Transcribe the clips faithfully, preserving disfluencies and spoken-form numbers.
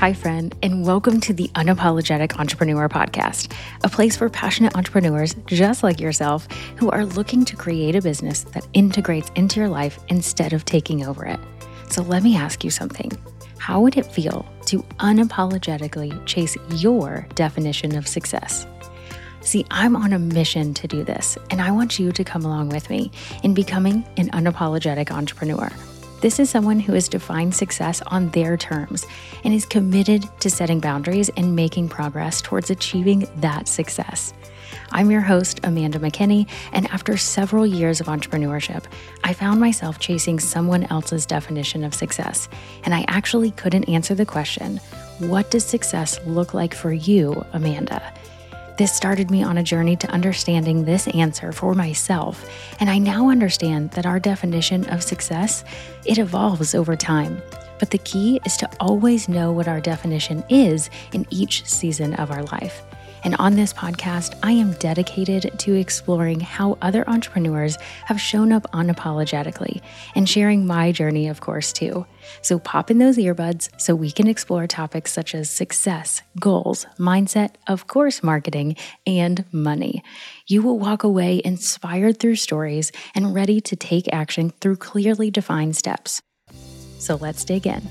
Hi, friend, and welcome to the Unapologetic Entrepreneur Podcast, a place for passionate entrepreneurs just like yourself who are looking to create a business that integrates into your life instead of taking over it. So let me ask you something. How would it feel to unapologetically chase your definition of success? See, I'm on a mission to do this, and I want you to come along with me in becoming an unapologetic entrepreneur. This is someone who has defined success on their terms and is committed to setting boundaries and making progress towards achieving that success. I'm your host, Amanda McKinney, and after several years of entrepreneurship, I found myself chasing someone else's definition of success, and I actually couldn't answer the question, what does success look like for you, Amanda? This started me on a journey to understanding this answer for myself, and I now understand that our definition of success, it evolves over time. But the key is to always know what our definition is in each season of our life. And on this podcast, I am dedicated to exploring how other entrepreneurs have shown up unapologetically and sharing my journey, of course, too. So pop in those earbuds so we can explore topics such as success, goals, mindset, of course, marketing, and money. You will walk away inspired through stories and ready to take action through clearly defined steps. So let's dig in.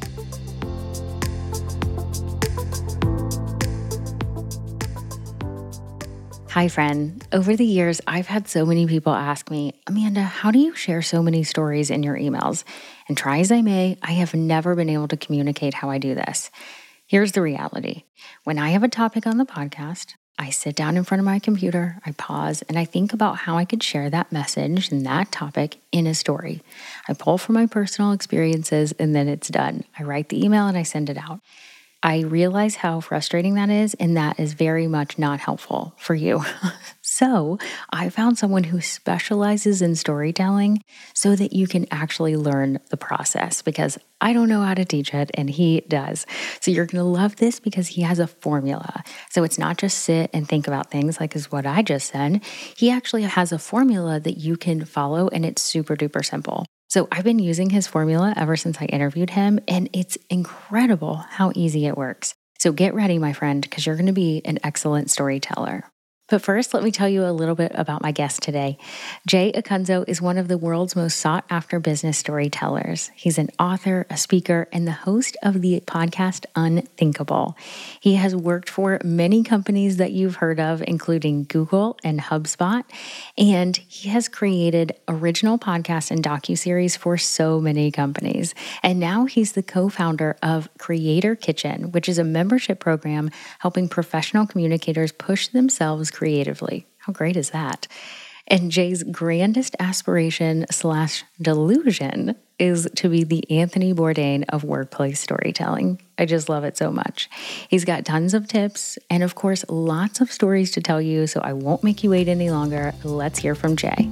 Hi, friend. Over the years, I've had so many people ask me, Amanda, how do you share so many stories in your emails? And try as I may, I have never been able to communicate how I do this. Here's the reality. When I have a topic on the podcast, I sit down in front of my computer, I pause, and I think about how I could share that message and that topic in a story. I pull from my personal experiences, and then it's done. I write the email and I send it out. I realize how frustrating that is, and that is very much not helpful for you. So I found someone who specializes in storytelling so that you can actually learn the process, because I don't know how to teach it and he does. So you're going to love this because he has a formula. So it's not just sit and think about things like is what I just said. He actually has a formula that you can follow, and it's super duper simple. So I've been using his formula ever since I interviewed him, and it's incredible how easy it works. So get ready, my friend, because you're going to be an excellent storyteller. But first, let me tell you a little bit about my guest today. Jay Acunzo is one of the world's most sought-after business storytellers. He's an author, a speaker, and the host of the podcast Unthinkable. He has worked for many companies that you've heard of, including Google and HubSpot, and he has created original podcasts and docuseries for so many companies. And now he's the co-founder of Creator Kitchen, which is a membership program helping professional communicators push themselves creatively. How great is that? And Jay's grandest aspiration slash delusion is to be the Anthony Bourdain of workplace storytelling. I just love it so much. He's got tons of tips and, of course, lots of stories to tell you, so I won't make you wait any longer. Let's hear from Jay.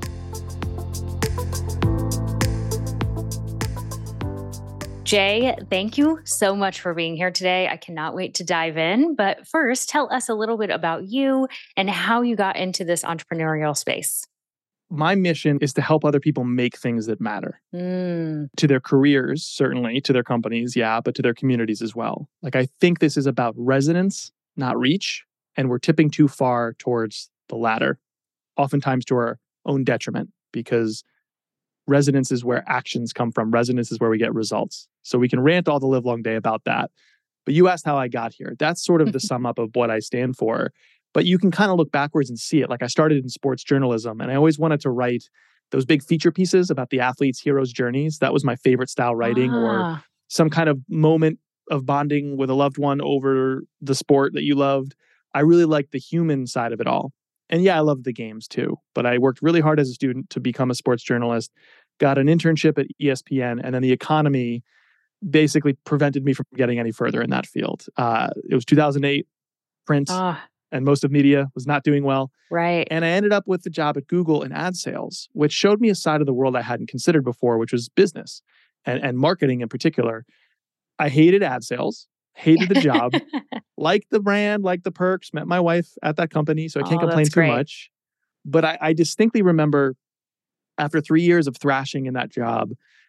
Jay, thank you so much for being here today. I cannot wait to dive in. But first, tell us a little bit about you and how you got into this entrepreneurial space. My mission is to help other people make things that matter. Mm. To their careers, certainly, to their companies, yeah, but to their communities as well. Like, I think this is about resonance, not reach, and we're tipping too far towards the latter, oftentimes to our own detriment, because resonance is where actions come from. Resonance is where we get results. So we can rant all the live long day about that. But you asked how I got here. That's sort of the sum up of what I stand for. But you can kind of look backwards and see it. Like, I started in sports journalism, and I always wanted to write those big feature pieces about the athletes' heroes' journeys. That was my favorite style writing, ah. or some kind of moment of bonding with a loved one over the sport that you loved. I really liked the human side of it all. And yeah, I loved the games too. But I worked really hard as a student to become a sports journalist, got an internship at E S P N, and then the economy basically prevented me from getting any further in that field. Uh, it was two thousand eight, print, Ah. and most of media was not doing well. Right. And I ended up with the job at Google in ad sales, which showed me a side of the world I hadn't considered before, which was business and, and marketing in particular. I hated ad sales, hated the job, liked the brand, liked the perks, met my wife at that company, so I can't Oh, complain that's too great. much. But I, I distinctly remember after three years of thrashing in that job,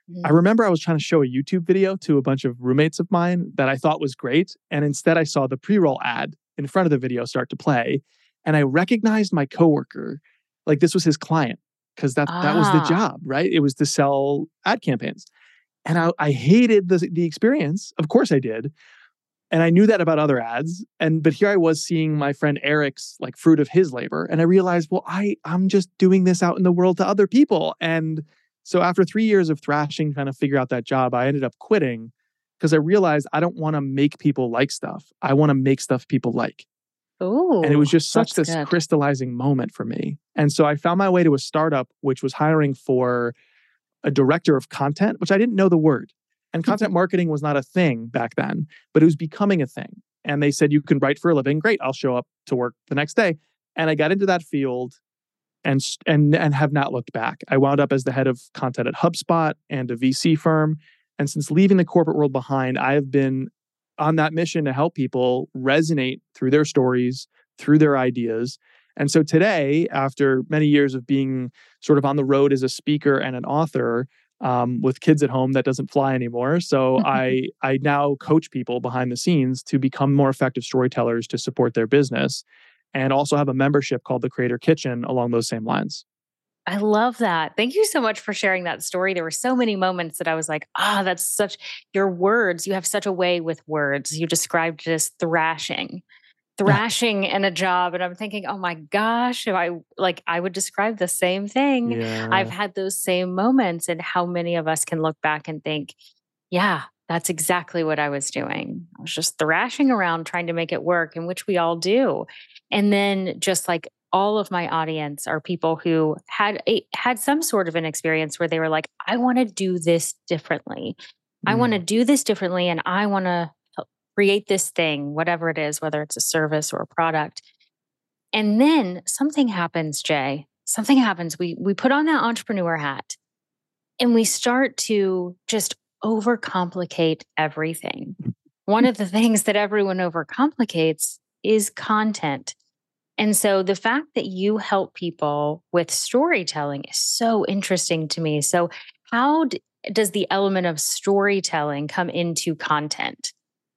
I remember I was trying to show a YouTube video to a bunch of roommates of mine that I thought was great. And instead I saw the pre-roll ad in front of the video start to play. And I recognized my coworker, like this was his client, because that, that was the Ah, job, right? It was to sell ad campaigns. And I, I hated the, the experience. Of course I did. And I knew that about other ads. And but here I was seeing my friend Eric's like fruit of his labor. And I realized, well, I, I'm just doing this out in the world to other people. And so after three years of thrashing, trying to figure out that job, I ended up quitting because I realized I don't want to make people like stuff. I want to make stuff people like. And it was ooh, just such that's this good. crystallizing moment for me. And so I found my way to a startup, which was hiring for a director of content, which I didn't know the word. And content marketing was not a thing back then, but it was becoming a thing. And they said, you can write for a living. Great. I'll show up to work the next day. And I got into that field and, and, and have not looked back. I wound up as the head of content at HubSpot and a V C firm. And since leaving the corporate world behind, I have been on that mission to help people resonate through their stories, through their ideas. And so today, after many years of being sort of on the road as a speaker and an author, um, with kids at home, that doesn't fly anymore. So I I now coach people behind the scenes to become more effective storytellers to support their business, and also have a membership called the Creator Kitchen along those same lines. I love that. Thank you so much for sharing that story. There were so many moments that I was like, ah, that's such your words. You have such a way with words. You described it as thrashing. Thrashing in a job. And I'm thinking, oh my gosh, if I like, I would describe the same thing. I've Yeah. had those same moments. And how many of us can look back and think, yeah, that's exactly what I was doing. I was just thrashing around trying to make it work, in which we all do. And then just like all of my audience are people who had a, had some sort of an experience where they were like, I want to do this differently. I want to Mm. do this differently and I want to create this thing, whatever it is, whether it's a service or a product. And then something happens, Jay. Something happens. We we put on that entrepreneur hat and we start to just overcomplicate everything. One of the things that everyone overcomplicates is content. And so the fact that you help people with storytelling is so interesting to me. So how d- does the element of storytelling come into content?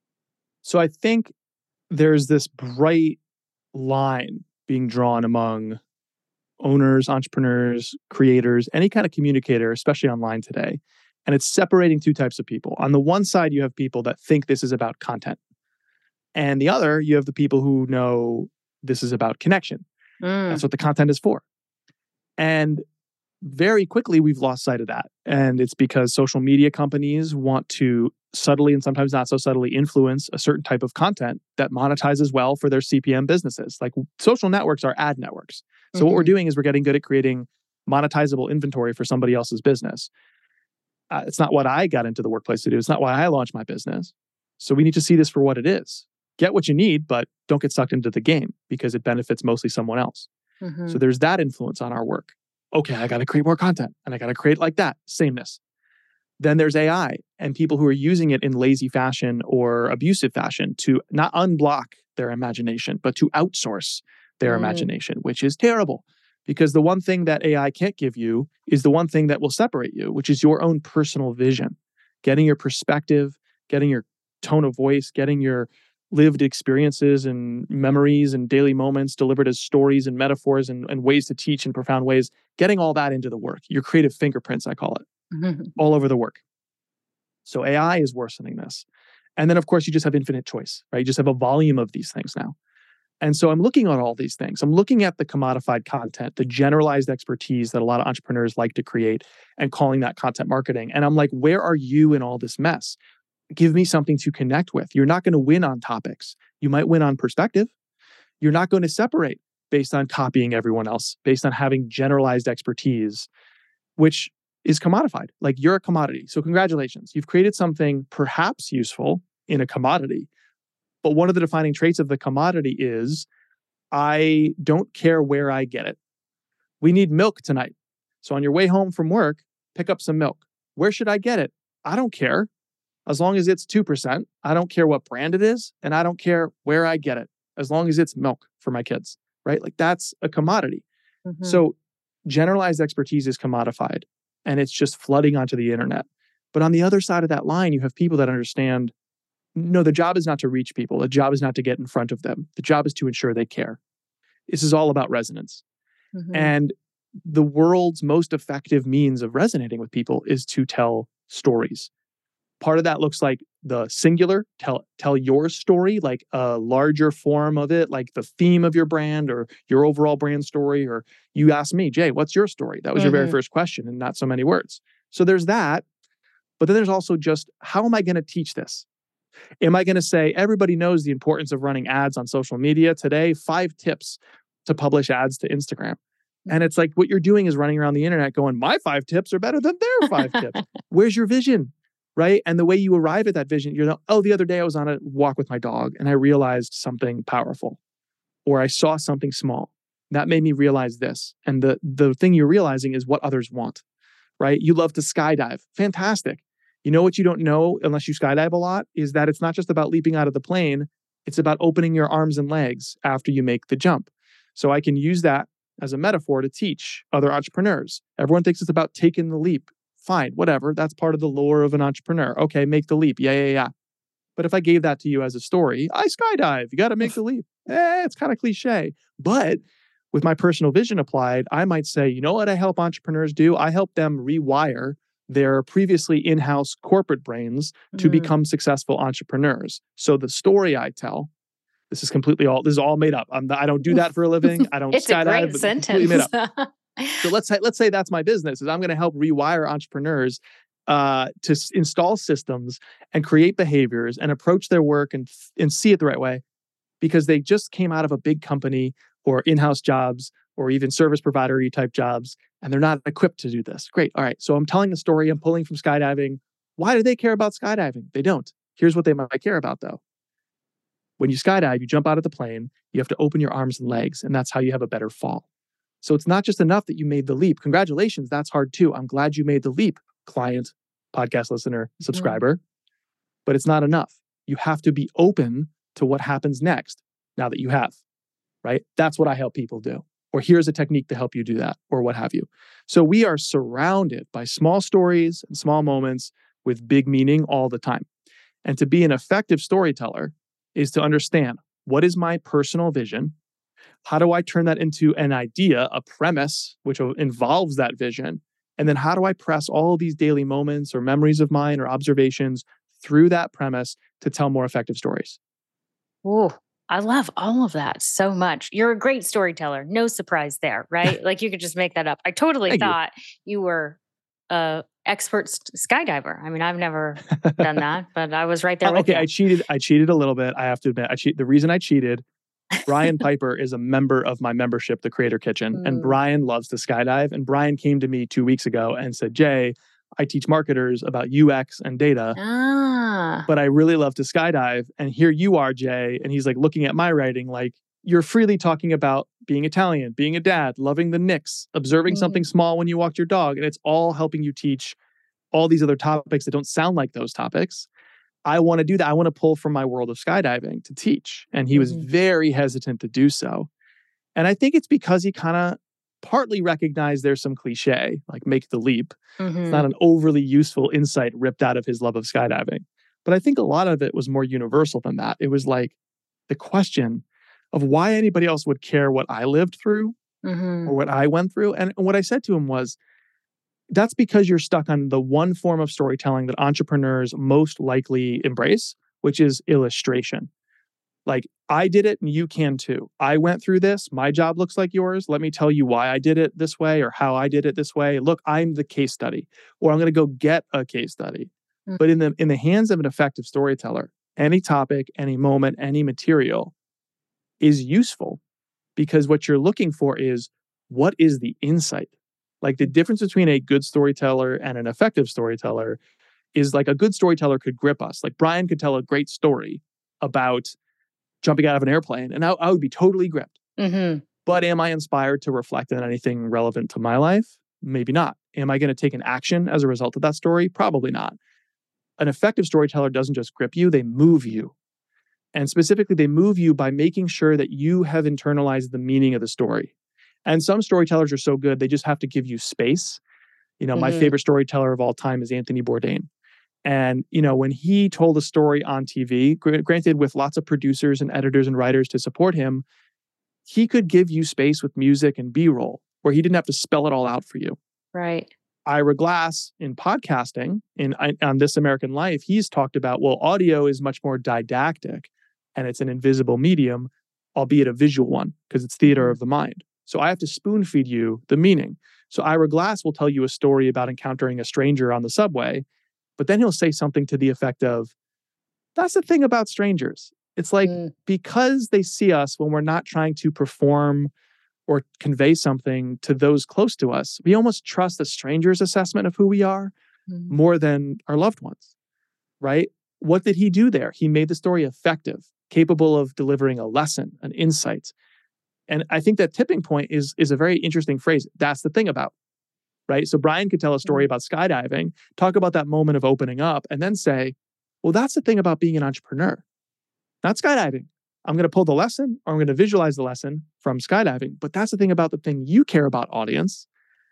So I think there's this bright line being drawn among owners, entrepreneurs, creators, any kind of communicator, especially online today. And it's separating two types of people. On the one side, you have people that think this is about content. And the other, you have the people who know this is about connection. That's Mm. what the content is for. And very quickly, we've lost sight of that. And it's because social media companies want to subtly and sometimes not so subtly influence a certain type of content that monetizes well for their C P M businesses. Like social networks are ad networks. So what we're Mhm. doing is we're getting good at creating monetizable inventory for somebody else's business. Uh, it's not what I got into the workplace to do. It's not why I launched my business. So we need to see this for what it is. Get what you need, but don't get sucked into the game because it benefits mostly someone else. So Mhm. there's that influence on our work. Okay, I got to create more content and I got to create like that, sameness. Then there's A I and people who are using it in lazy fashion or abusive fashion to not unblock their imagination, but to outsource their Mm. imagination, which is terrible. Because the one thing that A I can't give you is the one thing that will separate you, which is your own personal vision, getting your perspective, getting your tone of voice, getting your lived experiences and memories and daily moments delivered as stories and metaphors and, and ways to teach in profound ways, getting all that into the work, your creative fingerprints, I call it, Mhm. all over the work. So A I is worsening this. And then, of course, you just have infinite choice, right? You just have a volume of these things now. And so I'm looking at all these things. I'm looking at the commodified content, the generalized expertise that a lot of entrepreneurs like to create and calling that content marketing. And I'm like, where are you in all this mess? Give me something to connect with. You're not going to win on topics. You might win on perspective. You're not going to separate based on copying everyone else, based on having generalized expertise, which is commodified. Like you're a commodity. So congratulations. You've created something perhaps useful in a commodity. But one of the defining traits of the commodity is I don't care where I get it. We need milk tonight. So on your way home from work, pick up some milk. Where should I get it? I don't care. As long as it's two percent, I don't care what brand it is, and I don't care where I get it, as long as it's milk for my kids, right? Like that's a commodity. Mhm. So generalized expertise is commodified and it's just flooding onto the internet. But on the other side of that line, you have people that understand, no, the job is not to reach people. The job is not to get in front of them. The job is to ensure they care. This is all about resonance. Mm-hmm. And the world's most effective means of resonating with people is to tell stories. Part of that looks like the singular, tell tell your story, like a larger form of it, like the theme of your brand or your overall brand story. Or you asked me, Jay, what's your story? That was mm-hmm. your very first question and not so many words. So there's that. But then there's also just, how am I going to teach this? Am I going to say, everybody knows the importance of running ads on social media today, five tips to publish ads to Instagram. And it's like, what you're doing is running around the internet going, my five tips are better than their five tips. Where's your vision? Right? And the way you arrive at that vision, you're like, oh, the other day I was on a walk with my dog and I realized something powerful, or I saw something small. That made me realize this. And the, the thing you're realizing is what others want, right? You love to skydive. Fantastic. You know what you don't know unless you skydive a lot is that it's not just about leaping out of the plane. It's about opening your arms and legs after you make the jump. So I can use that as a metaphor to teach other entrepreneurs. Everyone thinks it's about taking the leap. Fine, whatever. That's part of the lore of an entrepreneur. Okay, make the leap. Yeah, yeah, yeah. But if I gave that to you as a story, I skydive. You got to make the leap. Eh, it's kind of cliche. But with my personal vision applied, I might say, you know what I help entrepreneurs do? I help them rewire their previously in-house corporate brains to mm. become successful entrepreneurs. So the story I tell, this is completely all, this is all made up. I'm, I don't do that for a living. I don't it's skydive. It's a great but sentence. It's completely made up. So let's say, let's say that's my business, is I'm going to help rewire entrepreneurs uh, to s- install systems and create behaviors and approach their work and, and see it the right way, because they just came out of a big company or in-house jobs or even service provider type jobs, and they're not equipped to do this. Great. All right. So I'm telling the story. I'm pulling from skydiving. Why do they care about skydiving? They don't. Here's what they might care about, though. When you skydive, you jump out of the plane, you have to open your arms and legs, and that's how you have a better fall. So it's not just enough that you made the leap. Congratulations, that's hard too. I'm glad you made the leap, client, podcast listener, subscriber. Mm-hmm. But it's not enough. You have to be open to what happens next now that you have, right? That's what I help people do. Or here's a technique to help you do that, or what have you. So we are surrounded by small stories and small moments with big meaning all the time. And to be an effective storyteller is to understand, what is my personal vision? How do I turn that into an idea, a premise, which involves that vision? And then how do I press all these daily moments or memories of mine or observations through that premise to tell more effective stories? Oh, I love all of that so much. You're a great storyteller. No surprise there, right? Like you could just make that up. I totally Thank thought you, you were a expert skydiver. I mean, I've never done that, but I was right there uh, with okay, you. I cheated. I cheated a little bit. I have to admit, I cheat. The reason I cheated, Brian Piper is a member of my membership, the Creator Kitchen, mm. and Brian loves to skydive. And Brian came to me two weeks ago and said, Jay, I teach marketers about U X and data, ah. but I really love to skydive. And here you are, Jay. And he's like looking at my writing, like, you're freely talking about being Italian, being a dad, loving the Knicks, observing mm. something small when you walked your dog. And it's all helping you teach all these other topics that don't sound like those topics. I want to do that. I want to pull from my world of skydiving to teach. And he mm-hmm. was very hesitant to do so. And I think it's because he kind of partly recognized there's some cliche, like make the leap. Mm-hmm. It's not an overly useful insight ripped out of his love of skydiving. But I think a lot of it was more universal than that. It was like the question of why anybody else would care what I lived through mm-hmm. or what I went through. And what I said to him was, that's because you're stuck on the one form of storytelling that entrepreneurs most likely embrace, which is illustration. Like, I did it and you can too. I went through this. My job looks like yours. Let me tell you why I did it this way or how I did it this way. Look, I'm the case study, or I'm going to go get a case study. Mm-hmm. But in the in the hands of an effective storyteller, any topic, any moment, any material is useful, because what you're looking for is, what is the insight? Like, the difference between a good storyteller and an effective storyteller is, like, a good storyteller could grip us. Like, Brian could tell a great story about jumping out of an airplane, and I, I would be totally gripped. Mm-hmm. But am I inspired to reflect on anything relevant to my life? Maybe not. Am I going to take an action as a result of that story? Probably not. An effective storyteller doesn't just grip you, they move you. And specifically, they move you by making sure that you have internalized the meaning of the story. And some storytellers are so good, they just have to give you space. You know, mm-hmm. my favorite storyteller of all time is Anthony Bourdain. And, you know, when he told a story on T V, gr- granted with lots of producers and editors and writers to support him, he could give you space with music and B-roll where he didn't have to spell it all out for you. Right. Ira Glass in podcasting, in on This American Life, he's talked about, well, audio is much more didactic and it's an invisible medium, albeit a visual one, because it's theater of the mind. So I have to spoon feed you the meaning. So Ira Glass will tell you a story about encountering a stranger on the subway, but then he'll say something to the effect of, that's the thing about strangers. It's like, mm. because they see us when we're not trying to perform or convey something to those close to us, we almost trust a stranger's assessment of who we are mm. more than our loved ones, right? What did he do there? He made the story effective, capable of delivering a lesson, an insight. And I think that tipping point is, is a very interesting phrase. That's the thing about, right? So Brian could tell a story about skydiving, talk about that moment of opening up, and then say, well, that's the thing about being an entrepreneur, not skydiving. I'm going to pull the lesson, or I'm going to visualize the lesson from skydiving. But that's the thing about the thing you care about, audience.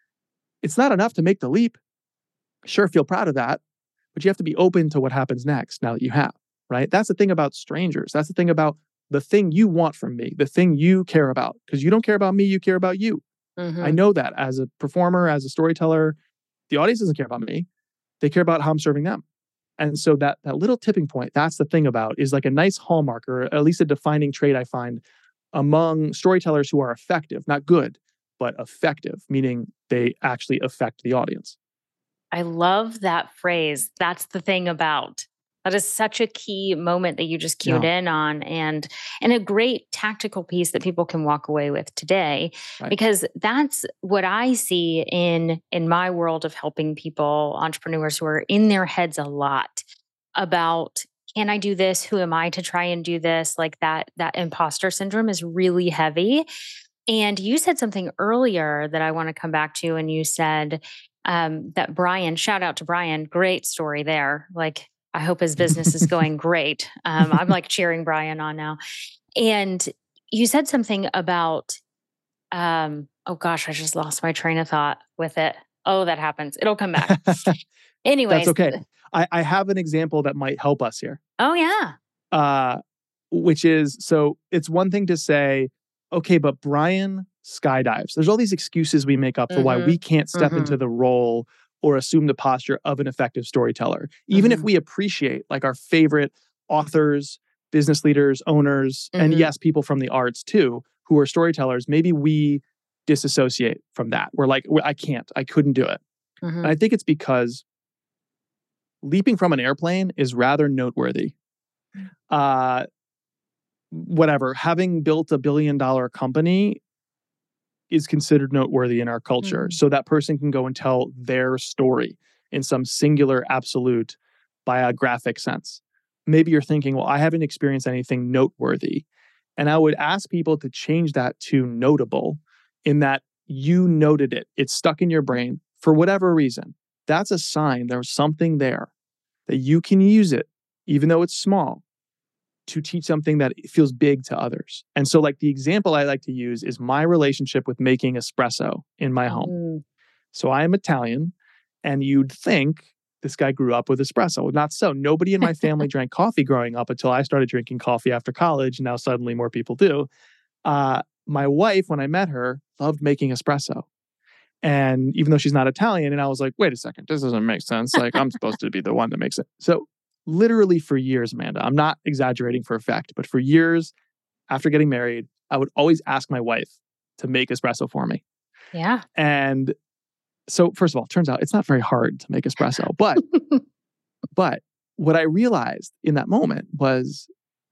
It's not enough to make the leap. Sure, feel proud of that, but you have to be open to what happens next now that you have, right? That's the thing about strangers. That's the thing about the thing you want from me, the thing you care about. Because you don't care about me, you care about you. Mm-hmm. I know that as a performer, as a storyteller, the audience doesn't care about me. They care about how I'm serving them. And so that that little tipping point, that's the thing about, is like a nice hallmark, or at least a defining trait I find among storytellers who are effective, not good, but effective, meaning they actually affect the audience. I love that phrase. That's the thing about. That is such a key moment that you just cued yeah. in on, and and a great tactical piece that people can walk away with today, right. Because that's what I see in in my world of helping people, entrepreneurs who are in their heads a lot about, can I do this? Who am I to try and do this? Like that that imposter syndrome is really heavy. And you said something earlier that I want to come back to, and you said um, that Brian, shout out to Brian, great story there. Like, I hope his business is going great. Um, I'm like cheering Brian on now. And you said something about, um, oh gosh, I just lost my train of thought with it. Oh, that happens. It'll come back. Anyways. That's okay. I, I have an example that might help us here. Oh, yeah. Uh, which is, so it's one thing to say, okay, but Brian skydives. There's all these excuses we make up for mm-hmm. why we can't step mm-hmm. into the role or assume the posture of an effective storyteller. Even mm-hmm. if we appreciate like our favorite authors, business leaders, owners, mm-hmm. and yes, people from the arts too, who are storytellers, maybe we disassociate from that. We're like, I can't, I couldn't do it. Mm-hmm. And I think it's because leaping from an airplane is rather noteworthy. Uh, whatever, having built a billion dollar company is considered noteworthy in our culture. Mm-hmm. So that person can go and tell their story in some singular, absolute, biographic sense. Maybe you're thinking, well, I haven't experienced anything noteworthy. And I would ask people to change that to notable, in that you noted it. It's stuck in your brain for whatever reason. That's a sign there's something there that you can use it, even though it's small, to teach something that feels big to others. And so like the example I like to use is my relationship with making espresso in my home. Mm. So I am Italian, and you'd think this guy grew up with espresso. Not so. Nobody in my family drank coffee growing up until I started drinking coffee after college. Now suddenly more people do. Uh, my wife, when I met her, loved making espresso. And even though she's not Italian, and I was like, wait a second, this doesn't make sense. Like, I'm supposed to be the one that makes it. So literally for years, Amanda, I'm not exaggerating for effect, but for years after getting married, I would always ask my wife to make espresso for me. Yeah. And so first of all, it turns out it's not very hard to make espresso, but, but what I realized in that moment was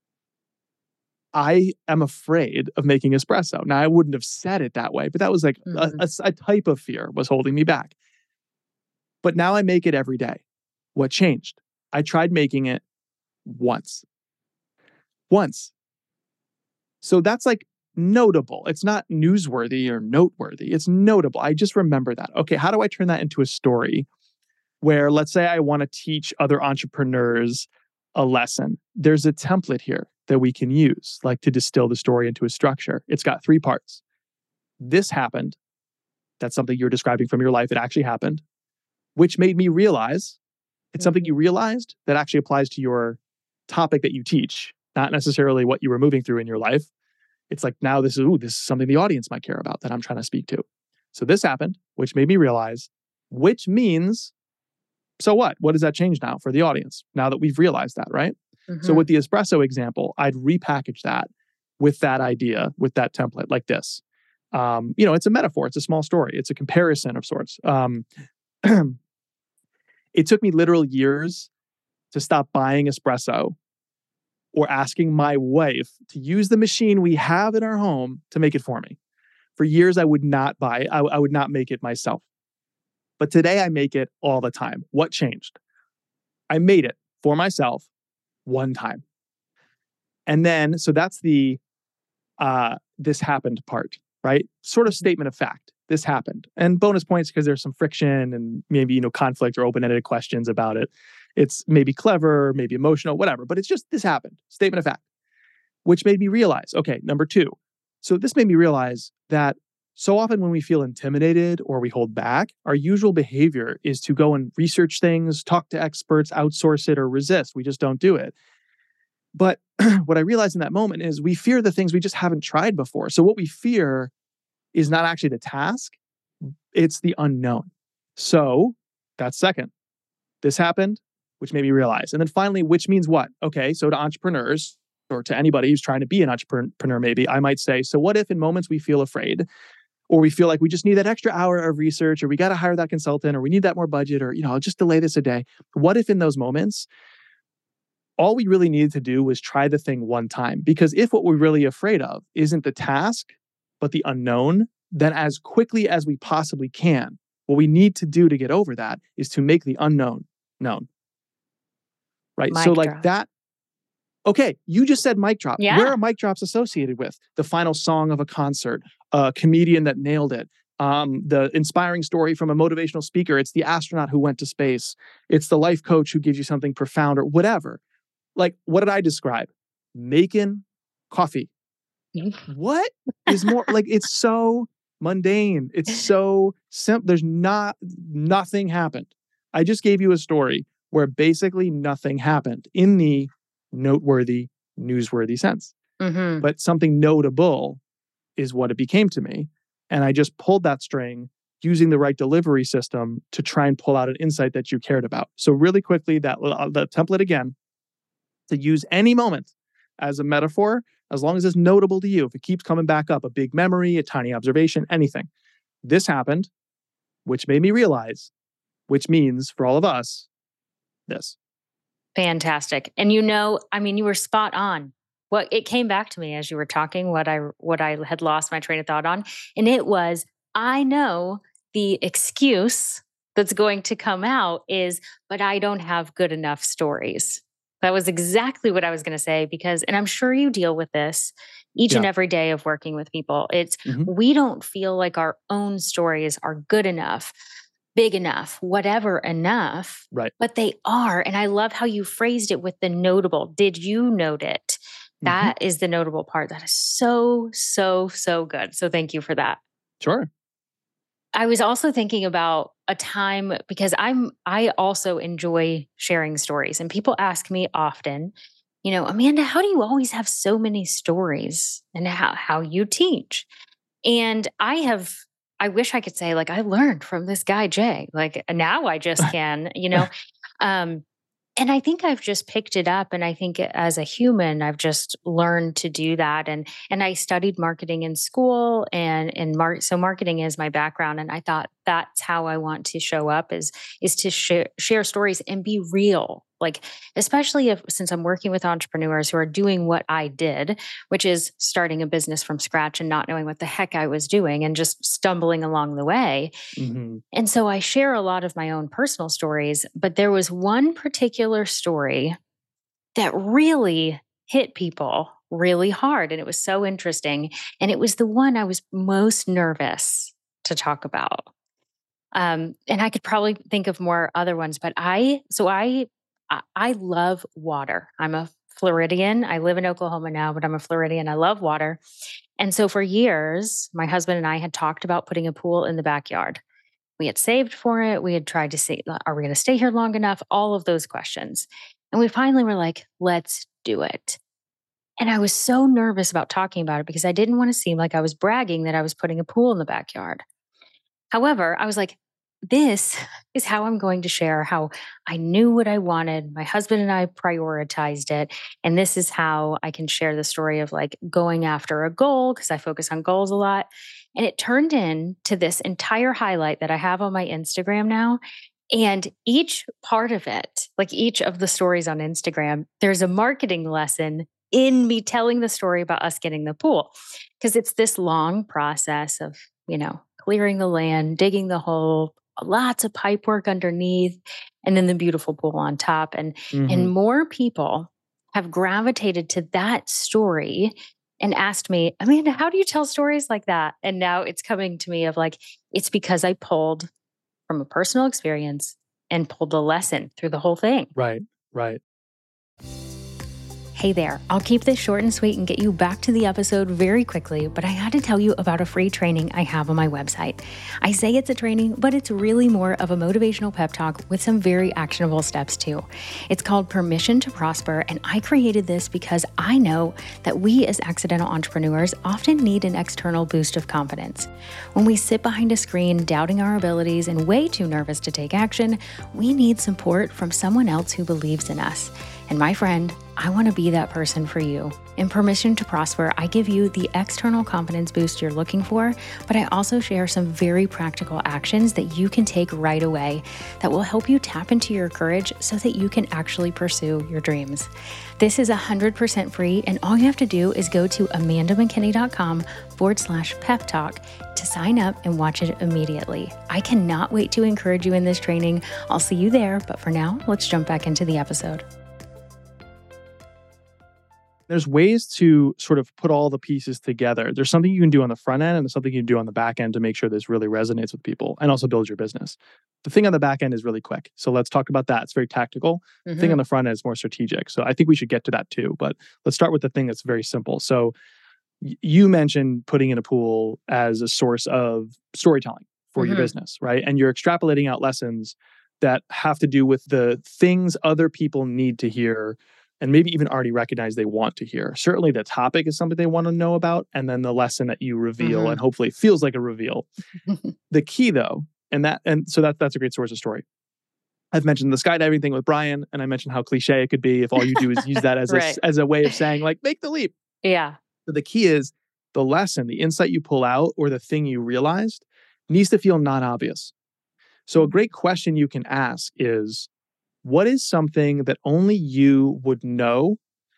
I am afraid of making espresso. Now, I wouldn't have said it that way, but that was like mm-hmm. a, a, a type of fear was holding me back. But now I make it every day. What changed? I tried making it once. Once. So that's like notable. It's not newsworthy or noteworthy. It's notable. I just remember that. Okay, how do I turn that into a story where, let's say I want to teach other entrepreneurs a lesson? There's a template here that we can use, like to distill the story into a structure. It's got three parts. This happened. That's something you're describing from your life. It actually happened, which made me realize It's something you realized that actually applies to your topic that you teach, not necessarily what you were moving through in your life. It's like, now this is, ooh, this is something the audience might care about that I'm trying to speak to. So this happened, which made me realize, which means, so what? What does that change now for the audience? Now that we've realized that, right? Mm-hmm. So with the espresso example, I'd repackage that with that idea, with that template like this. Um, you know, it's a metaphor. It's a small story. It's a comparison of sorts. Um, it took me literal years to stop buying espresso or asking my wife to use the machine we have in our home to make it for me. For years, I would not buy it. I, I would not make it myself. But today I make it all the time. What changed? I made it for myself one time. And then, so that's the, uh, this happened part, right? Sort of statement of fact. This happened. And bonus points because there's some friction and maybe, you know, conflict or open-ended questions about it. It's maybe clever, maybe emotional, whatever, but it's just, this happened. Statement of fact, which made me realize, okay, number two. So this made me realize that so often when we feel intimidated or we hold back, our usual behavior is to go and research things, talk to experts, outsource it, or resist. We just don't do it. But what I realized in that moment is we fear the things we just haven't tried before. So what we fear is not actually the task, it's the unknown. So that's second. This happened, which made me realize. And then finally, which means what? Okay, so to entrepreneurs or to anybody who's trying to be an entrepreneur, maybe, I might say, so what if in moments we feel afraid or we feel like we just need that extra hour of research or we got to hire that consultant or we need that more budget or, you know, I'll just delay this a day. What if in those moments, all we really needed to do was try the thing one time? Because if what we're really afraid of isn't the task, but the unknown, then as quickly as we possibly can, what we need to do to get over that is to make the unknown known. Right? Mic so like drop. that, okay, you just said mic drop. Yeah. Where are mic drops associated with? The final song of a concert, a comedian that nailed it, um, the inspiring story from a motivational speaker. It's the astronaut who went to space. It's the life coach who gives you something profound or whatever. Like, what did I describe? Making coffee. What is more like, it's so mundane. It's so simple. There's not, nothing happened. I just gave you a story where basically nothing happened in the noteworthy, newsworthy sense. Mm-hmm. But something notable is what it became to me. And I just pulled that string using the right delivery system to try and pull out an insight that you cared about. So really quickly, that uh, the template again, to use any moment as a metaphor, as long as it's notable to you. If it keeps coming back up, a big memory, a tiny observation, anything. This happened, which made me realize, which means for all of us, this. Fantastic. And you know, I mean, you were spot on. What it came back to me as you were talking, what I what I had lost my train of thought on. And it was, I know the excuse that's going to come out is, but I don't have good enough stories. That was exactly what I was going to say because, and I'm sure you deal with this each yeah. and every day of working with people. It's, mm-hmm. we don't feel like our own stories are good enough, big enough, whatever enough, right? But they are. And I love how you phrased it with the notable. Did you note it? That mm-hmm. is the notable part. That is so, so, so good. So thank you for that. Sure. I was also thinking about a time because I'm, I also enjoy sharing stories and people ask me often, you know, Amanda, how do you always have so many stories and how, how you teach? And I have, I wish I could say like, I learned from this guy, Jay, like now I just can, you know, um, and I think I've just picked it up. And I think as a human, I've just learned to do that. And, and I studied marketing in school and, and mar- so marketing is my background. And I thought that's how I want to show up is, is to share, share stories and be real. Like, especially if, since I'm working with entrepreneurs who are doing what I did, which is starting a business from scratch and not knowing what the heck I was doing and just stumbling along the way. Mm-hmm. And so I share a lot of my own personal stories, but there was one particular story that really hit people really hard. And it was so interesting. And it was the one I was most nervous to talk about. Um, and I could probably think of more other ones, but I, so I, I love water. I'm a Floridian. I live in Oklahoma now, but I'm a Floridian. I love water. And so for years, my husband and I had talked about putting a pool in the backyard. We had saved for it. We had tried to say, are we going to stay here long enough? All of those questions. And we finally were like, let's do it. And I was so nervous about talking about it because I didn't want to seem like I was bragging that I was putting a pool in the backyard. However, I was like, this is how I'm going to share how I knew what I wanted. My husband and I prioritized it. And this is how I can share the story of like going after a goal, because I focus on goals a lot. And it turned into this entire highlight that I have on my Instagram now. And each part of it, like each of the stories on Instagram, there's a marketing lesson in me telling the story about us getting the pool. Because it's this long process of, you know, clearing the land, digging the hole, lots of pipe work underneath, and then the beautiful pool on top. And, Mm-hmm. and more people have gravitated to that story and asked me, Amanda, how do you tell stories like that? And now it's coming to me of like, it's because I pulled from a personal experience and pulled a lesson through the whole thing. Right, right. Hey there, I'll keep this short and sweet and get you back to the episode very quickly, but I had to tell you about a free training I have on my website. I say it's a training, but it's really more of a motivational pep talk with some very actionable steps too. It's called Permission to Prosper, and I created this because I know that we as accidental entrepreneurs often need an external boost of confidence. When we sit behind a screen doubting our abilities and way too nervous to take action, we need support from someone else who believes in us. And my friend, I want to be that person for you. In Permission to Prosper, I give you the external confidence boost you're looking for, but I also share some very practical actions that you can take right away that will help you tap into your courage so that you can actually pursue your dreams. This is one hundred percent free, and all you have to do is go to amandamckinney.com forward slash pep talk to sign up and watch it immediately. I cannot wait to encourage you in this training. I'll see you there, but for now, let's jump back into the episode. There's ways to sort of put all the pieces together. There's something you can do on the front end and there's something you can do on the back end to make sure this really resonates with people and also builds your business. The thing on the back end is really quick. So let's talk about that. It's very tactical. Mm-hmm. The thing on the front end is more strategic. So I think we should get to that too. But let's start with the thing that's very simple. So y- you mentioned putting in a pool as a source of storytelling for Mm-hmm. your business, right? And you're extrapolating out lessons that have to do with the things other people need to hear and maybe even already recognize they want to hear. Certainly the topic is something they want to know about, and then the lesson that you reveal, Mm-hmm. and hopefully it feels like a reveal. The key though, and that and so that that's a great source of story. I've mentioned the skydiving thing with Brian, and I mentioned how cliche it could be if all you do is use that as Right. a as a way of saying like, make the leap. Yeah. So the key is the lesson, the insight you pull out, or the thing you realized needs to feel non-obvious. So a great question you can ask is, what is something that only you would know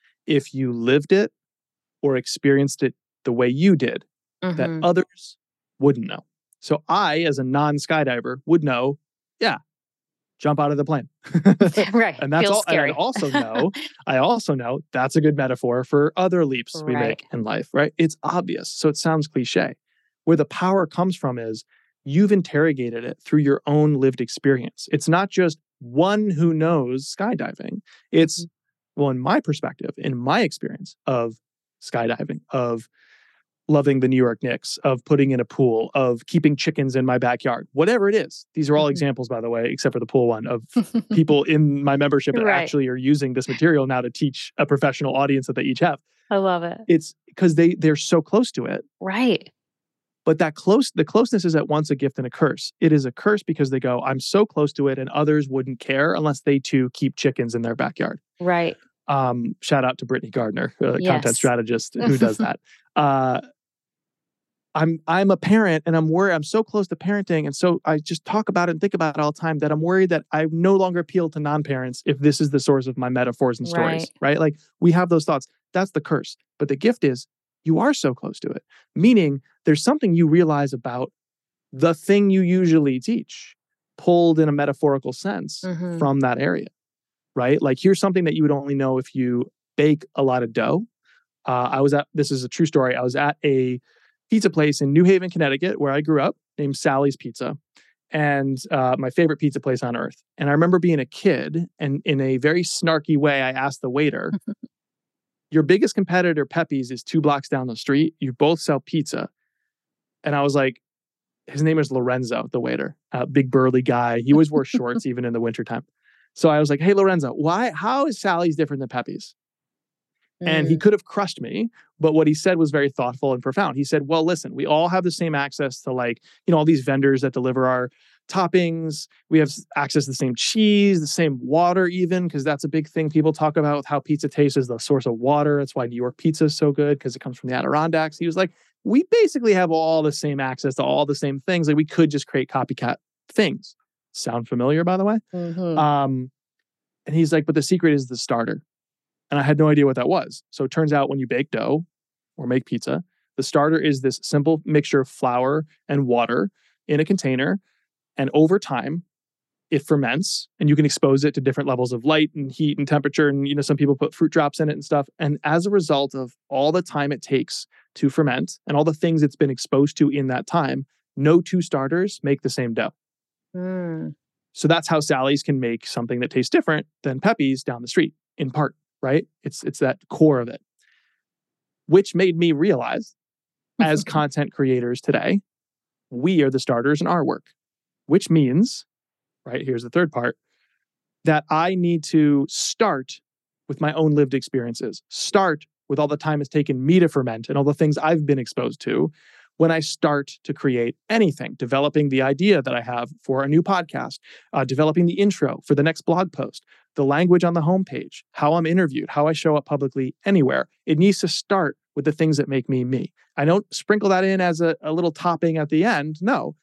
if you lived it or experienced it the way you did Mm-hmm. that others wouldn't know? So I, as a non-skydiver, would know, yeah, jump out of the plane. Right. And that's Feels all. scary. And I also know, I also know that's a good metaphor for other leaps we Right. make in life, right? It's obvious. So it sounds cliche. Where the power comes from is you've interrogated it through your own lived experience. It's not just one who knows skydiving. It's, well, in my perspective, in my experience of skydiving, of loving the New York Knicks, of putting in a pool, of keeping chickens in my backyard, whatever it is. These are all Mhm. examples, by the way, except for the pool one, of people in my membership that Right. actually are using this material now to teach a professional audience that they each have. I love it. It's because they they're so close to it. Right. But that close, the closeness is at once a gift and a curse. It is a curse because they go, I'm so close to it and others wouldn't care unless they too keep chickens in their backyard. Right. Um, shout out to Brittany Gardner, a Yes. content strategist who does that. Uh, I'm I'm a parent and I'm worried. I'm so close to parenting. And so I just talk about it and think about it all the time that I'm worried that I no longer appeal to non-parents if this is the source of my metaphors and stories, Right. right? Like we have those thoughts. That's the curse. But the gift is you are so close to it, meaning there's something you realize about the thing you usually teach, pulled in a metaphorical sense Mhm. from that area, right? Like here's something that you would only know if you bake a lot of dough. Uh, I was at, this is a true story. I was at a pizza place in New Haven, Connecticut, where I grew up, named Sally's Pizza, and uh, my favorite pizza place on earth. And I remember being a kid, and in a very snarky way, I asked the waiter, your biggest competitor, Pepe's, is two blocks down the street. You both sell pizza. And I was like, his name is Lorenzo, the waiter, a big burly guy. He always wore shorts even in the wintertime. So I was like, hey, Lorenzo, why, how is Sally's different than Pepe's? And he Mm. could have crushed me, but what he said was very thoughtful and profound. He said, well, listen, we all have the same access to like, you know, all these vendors that deliver our toppings. We have access to the same cheese, the same water even, because that's a big thing people talk about with how pizza tastes is the source of water. That's why New York pizza is so good, because it comes from the Adirondacks. He was like, we basically have all the same access to all the same things. Like we could just create copycat things. Sound familiar, by the way? Mhm. Um, and he's like, but the secret is the starter. And I had no idea what that was. So it turns out when you bake dough or make pizza, the starter is this simple mixture of flour and water in a container. And over time, it ferments and you can expose it to different levels of light and heat and temperature. And, you know, some people put fruit drops in it and stuff. And as a result of all the time it takes to ferment and all the things it's been exposed to in that time, no two starters make the same dough. Mm. So that's how Sally's can make something that tastes different than Pepe's down the street, in part. Right? It's it's that core of it, which made me realize as content creators today, we are the starters in our work, which means, right, here's the third part, that I need to start with my own lived experiences, start with all the time it's taken me to ferment and all the things I've been exposed to when I start to create anything, developing the idea that I have for a new podcast, uh, developing the intro for the next blog post, the language on the homepage, how I'm interviewed, how I show up publicly anywhere. It needs to start with the things that make me me. I don't sprinkle that in as a, a little topping at the end. No,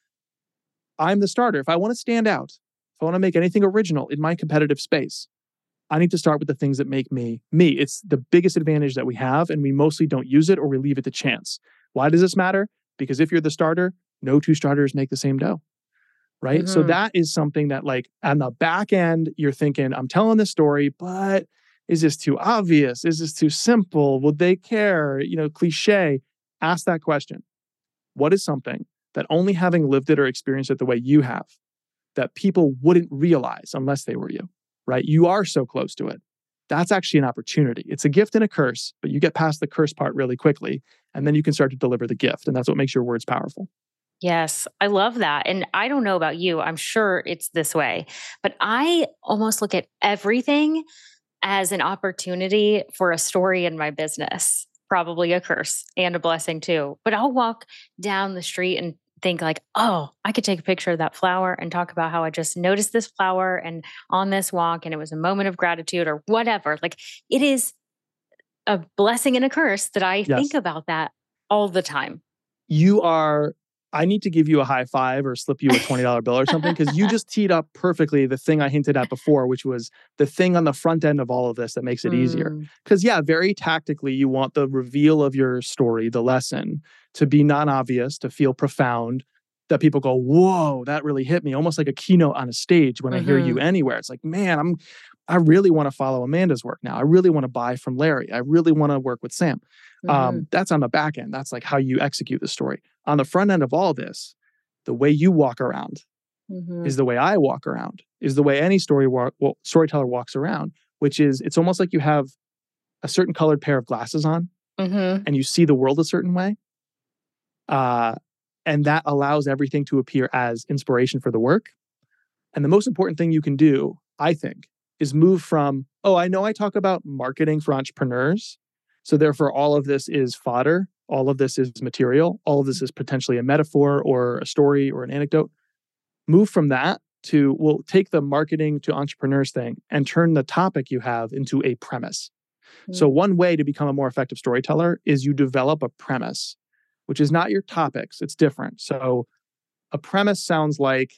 I'm the starter. If I want to stand out, if I want to make anything original in my competitive space, I need to start with the things that make me me. It's the biggest advantage that we have, and we mostly don't use it or we leave it to chance. Why does this matter? Because if you're the starter, no two starters make the same dough, right? Mhm. So that is something that like on the back end, you're thinking, I'm telling this story, but is this too obvious? Is this too simple? Would they care? You know, cliche. Ask that question. What is something that only having lived it or experienced it the way you have, that people wouldn't realize unless they were you, right? You are so close to it. That's actually an opportunity. It's a gift and a curse, but you get past the curse part really quickly, and then you can start to deliver the gift. And that's what makes your words powerful. Yes, I love that. And I don't know about you, I'm sure it's this way, but I almost look at everything as an opportunity for a story in my business, probably a curse and a blessing too. But I'll walk down the street and think like, oh, I could take a picture of that flower and talk about how I just noticed this flower and on this walk and it was a moment of gratitude or whatever. Like it is a blessing and a curse that I Yes. think about that all the time. You are, I need to give you a high five or slip you a twenty dollar bill or something, because you just teed up perfectly the thing I hinted at before, which was the thing on the front end of all of this that makes it easier. Mm. Because yeah, very tactically, you want the reveal of your story, the lesson, to be non-obvious, to feel profound, that people go, whoa, that really hit me. Almost like a keynote on a stage when I hear you anywhere. It's like, man, I'm, I really want to follow Amanda's work now. I really want to buy from Larry. I really want to work with Sam. Mhm. Um, that's on the back end. That's like how you execute the story. On the front end of all this, the way you walk around Mhm. is the way I walk around, is the way any story walk, well, storyteller walks around, which is it's almost like you have a certain colored pair of glasses on Mhm. and you see the world a certain way. Uh, and that allows everything to appear as inspiration for the work. And the most important thing you can do, I think, is move from, oh, I know I talk about marketing for entrepreneurs, so therefore all of this is fodder, all of this is material, all of this is potentially a metaphor or a story or an anecdote. Move from that to, well, take the marketing to entrepreneurs thing and turn the topic you have into a premise. So one way to become a more effective storyteller is you develop a premise, which is not your topics. It's different. So a premise sounds like,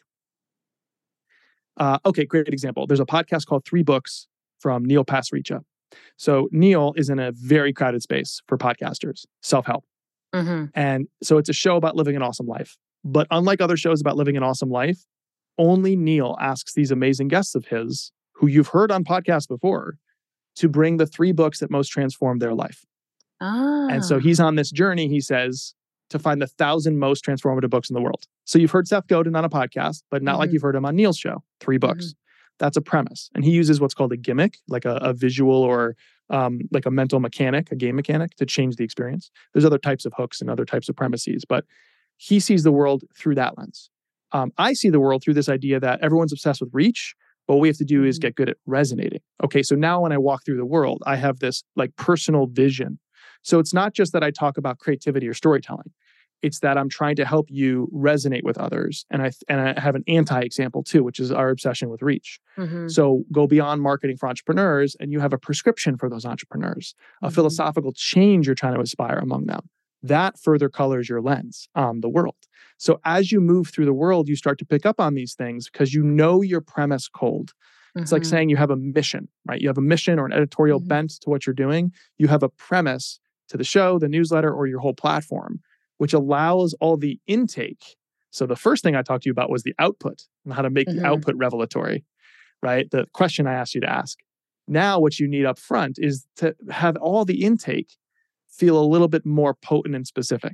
uh, okay, great example. There's a podcast called Three Books from Neil Pasricha. So Neil is in a very crowded space for podcasters, self-help. Mhm. And so it's a show about living an awesome life. But unlike other shows about living an awesome life, only Neil asks these amazing guests of his, who you've heard on podcasts before, to bring the three books that most transformed their life. And so Ah. he's on this journey, he says, to find the thousand most transformative books in the world. So you've heard Seth Godin on a podcast, but not like Mhm. you've heard him on Neil's show, Three Books. That's a premise. And he uses what's called a gimmick, like a, a visual or um, like a mental mechanic, a game mechanic to change the experience. There's other types of hooks and other types of premises, but he sees the world through that lens. Um, I see the world through this idea that everyone's obsessed with reach, but what we have to do is get good at resonating. Okay, so now when I walk through the world, I have this like personal vision. So it's not just that I talk about creativity or storytelling. It's that I'm trying to help you resonate with others. And I and I have an anti-example too, which is our obsession with reach. Mm-hmm. So go beyond marketing for entrepreneurs and you have a prescription for those entrepreneurs, a mm-hmm. philosophical change you're trying to inspire among them. That further colors your lens on the world. So as you move through the world, you start to pick up on these things because you know your premise cold. Mm-hmm. It's like saying you have a mission, right? You have a mission or an editorial mm-hmm. bent to what you're doing. You have a premise to the show, the newsletter, or your whole platform, which allows all the intake. So the first thing I talked to you about was the output and how to make mm-hmm. the output revelatory, right? The question I asked you to ask. Now what you need up front is to have all the intake feel a little bit more potent and specific.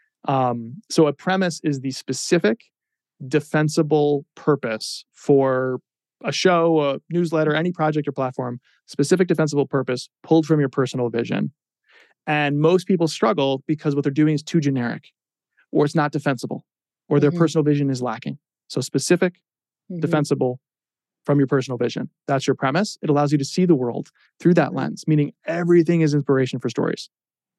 Um, so a premise is the specific, defensible purpose for a show, a newsletter, any project or platform, specific defensible purpose pulled from your personal vision. And most people struggle because what they're doing is too generic, or it's not defensible, or their mm-hmm. personal vision is lacking. So specific, mm-hmm. defensible from your personal vision. That's your premise. It allows you to see the world through that lens, meaning everything is inspiration for stories.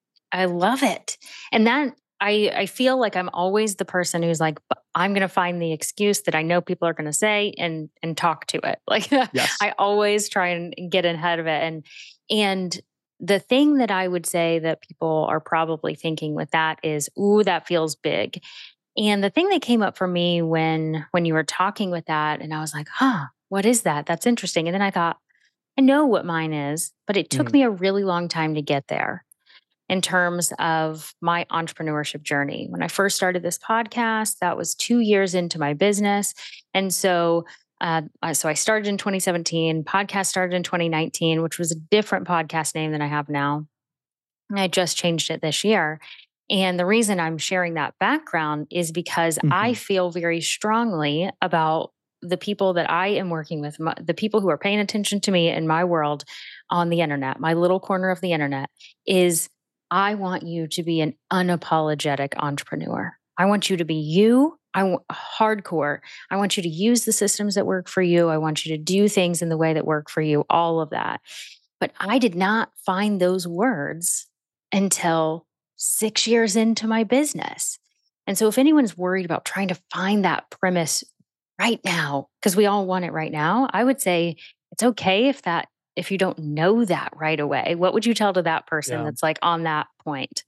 I love it. And that I, I feel like I'm always the person who's like, I'm going to find the excuse that I know people are going to say and and talk to it. Like yes. I always try and get ahead of it. And and the thing that I would say that people are probably thinking with that is, ooh, that feels big. And the thing that came up for me when when you were talking with that, and I was like, huh, what is that? That's interesting. And then I thought, I know what mine is, but it took mm. me a really long time to get there. In terms of my entrepreneurship journey. When I first started this podcast, that was two years into my business. And so, uh, so I started in twenty seventeen, podcast started in twenty nineteen, which was a different podcast name than I have now. And I just changed it this year. And the reason I'm sharing that background is because mm-hmm. I feel very strongly about the people that I am working with, my, the people who are paying attention to me in my world on the internet, my little corner of the internet, is I want you to be an unapologetic entrepreneur. I want you to be you. I want hardcore. I want you to use the systems that work for you. I want you to do things in the way that work for you, all of that. But I did not find those words until six years into my business. And so if anyone's worried about trying to find that premise right now, because we all want it right now, I would say it's okay if that if you don't know that right away. What would you tell to that person yeah. that's like on that point?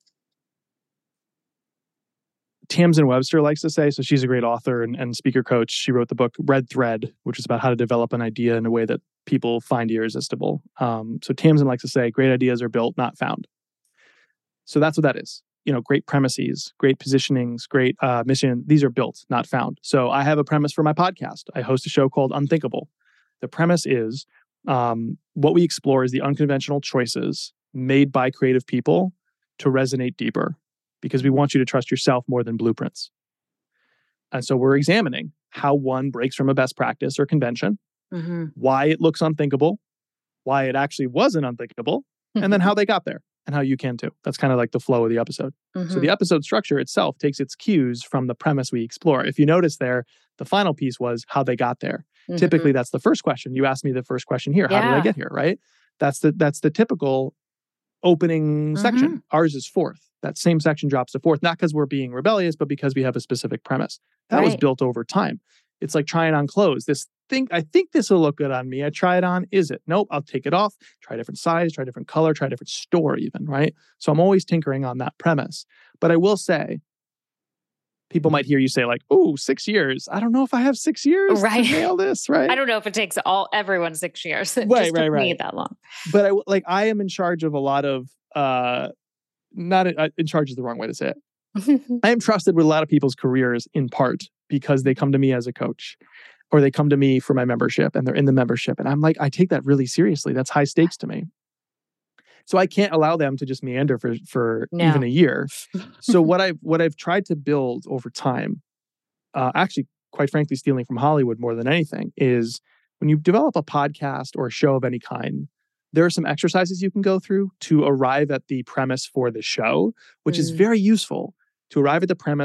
Tamsin Webster likes to say, so she's a great author and, and speaker coach. She wrote the book Red Thread, which is about how to develop an idea in a way that people find irresistible. Um, so Tamsin likes to say, great ideas are built, not found. So that's what that is. You know, great premises, great positionings, great uh, mission. These are built, not found. So I have a premise for my podcast. I host a show called Unthinkable. The premise is Um, what we explore is the unconventional choices made by creative people to resonate deeper because we want you to trust yourself more than blueprints. And so we're examining how one breaks from a best practice or convention, mm-hmm. why it looks unthinkable, why it actually wasn't unthinkable, mm-hmm. and then how they got there and how you can too. That's kind of like the flow of the episode. Mm-hmm. So the episode structure itself takes its cues from the premise we explore. If you notice there, the final piece was how they got there. Mm-hmm. Typically, that's the first question. You asked me the first question here. Yeah. How did I get here, right? That's the that's the typical opening mm-hmm. section. Ours is fourth. That same section drops to fourth, not because we're being rebellious, but because we have a specific premise. That right. was built over time. It's like trying on clothes. This thing, I think this will look good on me. I try it on. Is it? Nope. I'll take it off. Try a different size, try a different color, try a different store even, right? So I'm always tinkering on that premise. But I will say, people might hear you say like, oh, six years. I don't know if I have six years right. to nail this, right? I don't know if it takes all everyone six years. It right, just right, took right. me that long. But I, like, I am in charge of a lot of, uh, not uh, in charge is the wrong way to say it. I am trusted with a lot of people's careers in part because they come to me as a coach or they come to me for my membership and they're in the membership. And I'm like, I take that really seriously. That's high stakes to me. So I can't allow them to just meander for, for no. even a year. So what I've, what I've tried to build over time, uh, actually, quite frankly, stealing from Hollywood more than anything, is when you develop a podcast or a show of any kind, there are some exercises you can go through to arrive at the premise for the show, which mm. is very useful to arrive at the premise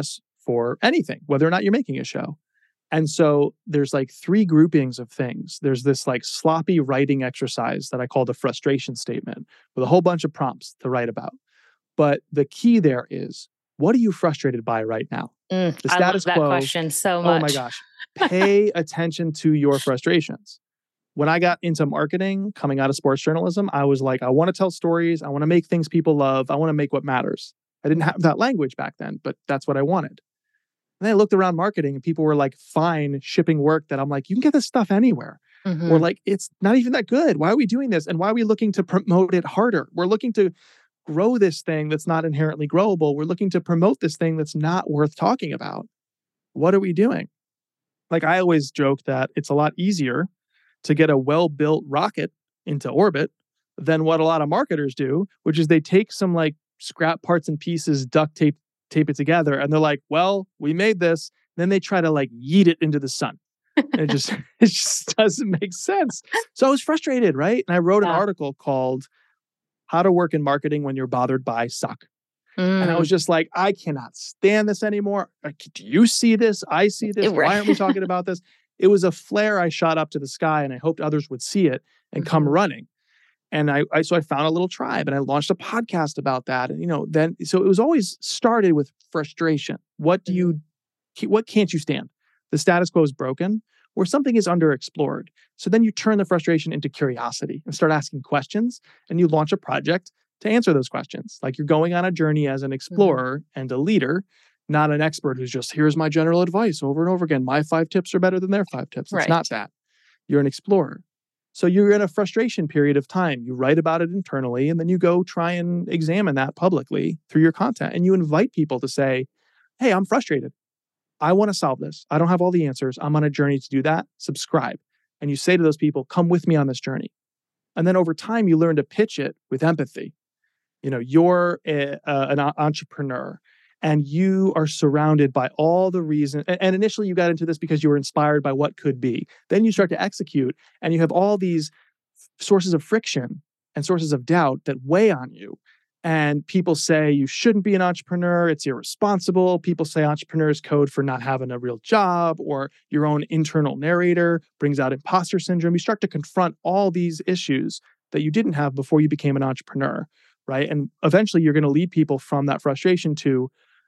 for anything, whether or not you're making a show. And so there's like three groupings of things. There's this like sloppy writing exercise that I call the frustration statement with a whole bunch of prompts to write about. But the key there is, what are you frustrated by right now? Mm, The I love status that quo. question so much. Oh my gosh. Pay attention to your frustrations. When I got into marketing, coming out of sports journalism, I was like, I want to tell stories. I want to make things people love. I want to make what matters. I didn't have that language back then, but that's what I wanted. And then I looked around marketing and people were like, fine, shipping work that I'm like, you can get this stuff anywhere. Mm-hmm. Or like, it's not even that good. Why are we doing this? And why are we looking to promote it harder? We're looking to grow this thing that's not inherently growable. We're looking to promote this thing that's not worth talking about. What are we doing? Like, I always joke that it's a lot easier to get a well-built rocket into orbit than what a lot of marketers do, which is they take some like scrap parts and pieces, duct tape, tape it together, and they're like, well, we made this. Then they try to like yeet it into the sun. And it just, it just doesn't make sense. So I was frustrated, right? And I wrote an Yeah. article called How to Work in Marketing When You're Bothered by Suck. Mm. And I was just like, I cannot stand this anymore. Like, do you see this? I see this. Why aren't we talking about this? It was a flare I shot up to the sky, and I hoped others would see it and Mm-hmm. come running. And I, I, so I found a little tribe and I launched a podcast about that. And, you know, then, so it was always started with frustration. What do you, what can't you stand? The status quo is broken or something is underexplored. So then you turn the frustration into curiosity and start asking questions, and you launch a project to answer those questions. Like, you're going on a journey as an explorer mm-hmm. and a leader, not an expert who's just, here's my general advice over and over again. My five tips are better than their five tips. It's right. not that. You're an explorer. So you're in a frustration period of time. You write about it internally, and then you go try and examine that publicly through your content. And you invite people to say, hey, I'm frustrated. I want to solve this. I don't have all the answers. I'm on a journey to do that. Subscribe. And you say to those people, come with me on this journey. And then over time, you learn to pitch it with empathy. You know, you're a, uh, an entrepreneur, and you are surrounded by all the reasons. And initially you got into this because you were inspired by what could be. Then you start to execute, and you have all these sources of friction and sources of doubt that weigh on you. And people say you shouldn't be an entrepreneur. It's irresponsible. People say entrepreneurs code for not having a real job, or your own internal narrator brings out imposter syndrome. You start to confront all these issues that you didn't have before you became an entrepreneur, right? And eventually you're going to lead people from that frustration to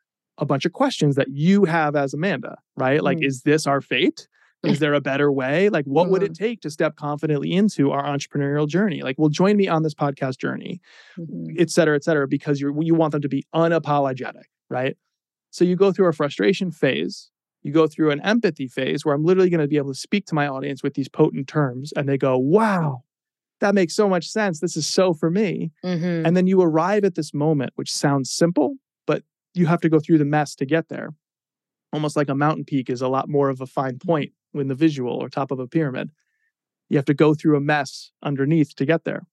a bunch of questions that you have as Amanda, right? Like, mm. is this our fate? Is there a better way? Like, what mm-hmm. would it take to step confidently into our entrepreneurial journey? Like, well, join me on this podcast journey, mm-hmm. et cetera, et cetera, because you're, you want them to be unapologetic, right? So you go through a frustration phase. You go through an empathy phase where I'm literally going to be able to speak to my audience with these potent terms, and they go, wow, that makes so much sense. This is so for me. Mm-hmm. And then you arrive at this moment, which sounds simple, but you have to go through the mess to get there. Almost like a mountain peak is a lot more of a fine point in the visual or top of a pyramid. You have to go through a mess underneath to get there.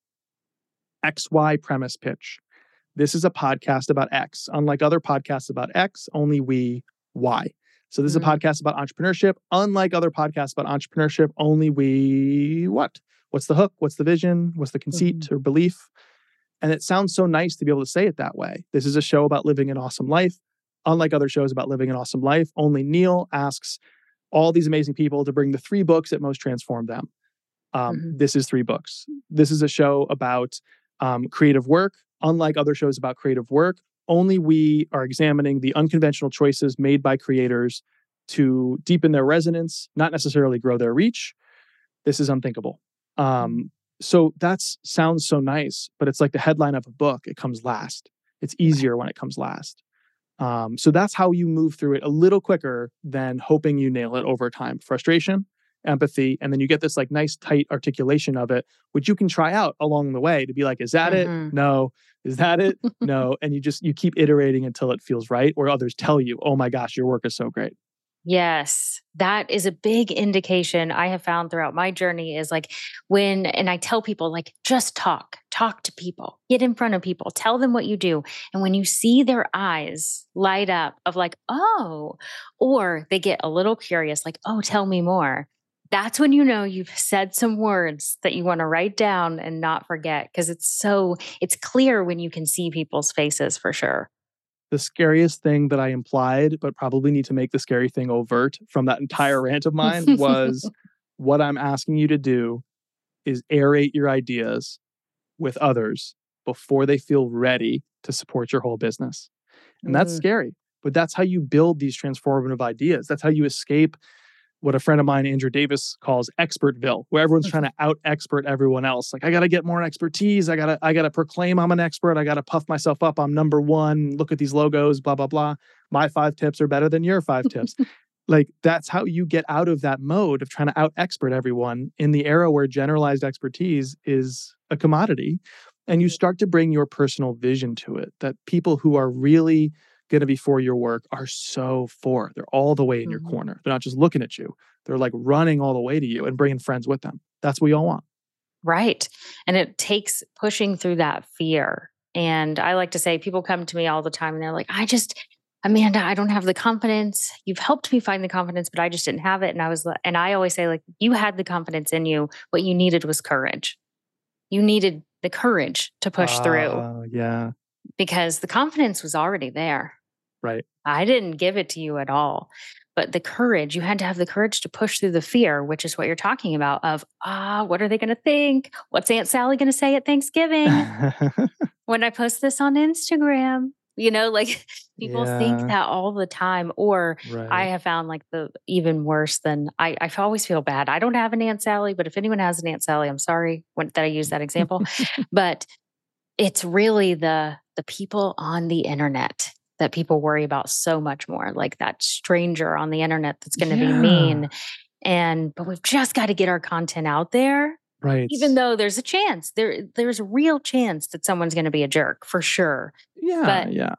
X Y premise pitch. This is a podcast about X. Unlike other podcasts about X, only we Y. So this mm-hmm. is a podcast about entrepreneurship. Unlike other podcasts about entrepreneurship, only we what? What's the hook? What's the vision? What's the conceit mm-hmm. or belief? And it sounds so nice to be able to say it that way. This is a show about living an awesome life. Unlike other shows about living an awesome life, only Neil asks all these amazing people to bring the three books that most transformed them. Um, mm-hmm. This is three books. This is a show about um, creative work. Unlike other shows about creative work, only we are examining the unconventional choices made by creators to deepen their resonance, not necessarily grow their reach. This is unthinkable. Um, so that sounds so nice, but it's like the headline of a book. It comes last. It's easier when it comes last. Um, so that's how you move through it a little quicker than hoping you nail it over time. Frustration, empathy, and then you get this like nice tight articulation of it, which you can try out along the way to be like, is that mm-hmm. it? No. Is that it? No. And you just, you keep iterating until it feels right, or others tell you, oh my gosh, your work is so great. Yes, that is a big indication I have found throughout my journey is like when, and I tell people like, just talk, talk to people, get in front of people, tell them what you do. And when you see their eyes light up of like, oh, or they get a little curious, like, oh, tell me more. That's when you know you've said some words that you want to write down and not forget. Cause it's so, it's clear when you can see people's faces for sure. the scariest thing that I implied, but probably need to make the scary thing overt from that entire rant of mine was what I'm asking you to do is aerate your ideas with others before they feel ready to support your whole business. And that's Mm. scary, but that's how you build these transformative ideas. That's how you escape what a friend of mine, Andrew Davis, calls expertville, where everyone's trying to out expert everyone else. Like, I got to get more expertise. I got to, I got to proclaim I'm an expert. I got to puff myself up. I'm number one. Look at these logos, blah, blah, blah. My five tips are better than your five tips. Like, that's how you get out of that mode of trying to out expert everyone in the era where generalized expertise is a commodity. And you start to bring your personal vision to it, that people who are really going to be for your work are so for. They're all the way in your Mhm. corner. They're not just looking at you. They're like running all the way to you and bringing friends with them. That's what we all want. Right. And it takes pushing through that fear. And I like to say, people come to me all the time and they're like, I just, Amanda, I don't have the confidence. You've helped me find the confidence, but I just didn't have it. And I was, li- and I always say, like, you had the confidence in you. What you needed was courage. You needed the courage to push through Uh, yeah. because the confidence was already there. Right. I didn't give it to you at all. But the courage, you had to have the courage to push through the fear, which is what you're talking about of, ah, what are they going to think? What's Aunt Sally going to say at Thanksgiving when I post this on Instagram? You know, like people think Yeah. that all the time. Or I Right. have found like the even worse than I, I always feel bad. I don't have an Aunt Sally, but if anyone has an Aunt Sally, I'm sorry when, that I use that example. But it's really the the people on the internet that people worry about so much more, like that stranger on the internet that's going to be Yeah. mean. And but we've just got to get our content out there, Right. even though there's a chance. There there's a real chance that someone's going to be a jerk for sure. Yeah. But Yeah.